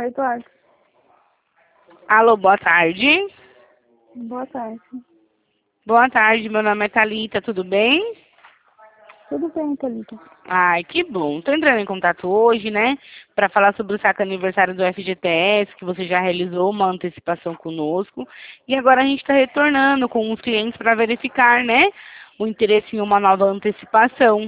Eduardo. Alô, boa tarde. Boa tarde. Boa tarde, meu nome é Thalita, tudo bem? Tudo bem, Thalita? Ai, que bom. Tô entrando em contato hoje, né, para falar sobre o saque aniversário do FGTS, que você já realizou uma antecipação conosco. E agora a gente está retornando com os clientes para verificar, né, o interesse em uma nova antecipação.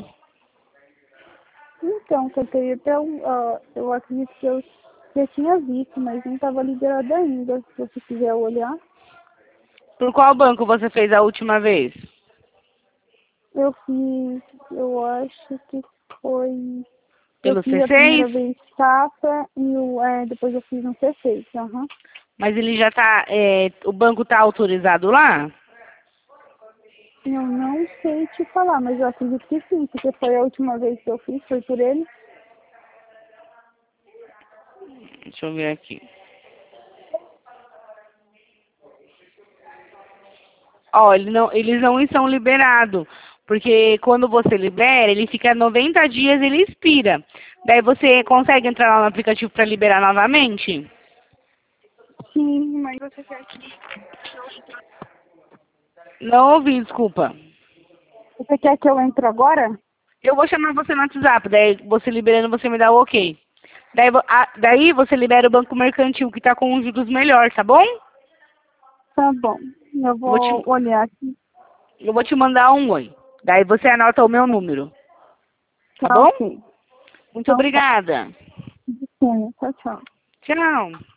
Então, que eu queria até, eu acredito que eu já tinha visto, mas não estava liberado ainda. Se você quiser olhar, Por qual banco você fez a última vez? eu fiz, eu acho que foi, eu Pelo fiz a primeira C6? vez Safra e depois eu fiz um C6, aham. Mas ele já tá, o banco tá autorizado lá? Eu não sei te falar, mas eu acredito que sim, porque foi a última vez que eu fiz, foi por ele. Deixa eu ver aqui. Ó, eles não estão liberados, porque quando você libera, ele fica 90 dias e ele expira. Daí você consegue entrar lá no aplicativo para liberar novamente? Sim, mas você quer que Não ouvi, desculpa. você quer que eu entre agora? Eu vou chamar você no WhatsApp, daí você liberando, você me dá o ok. Daí você libera o banco mercantil, que tá com os juros melhor, tá bom? Tá bom, eu Eu vou vou te, olhar aqui. eu vou te mandar um oi. Daí você anota o meu número, tá Tá bom? ok. Muito Então tá. obrigada. Sim, tchau, tchau. Tchau.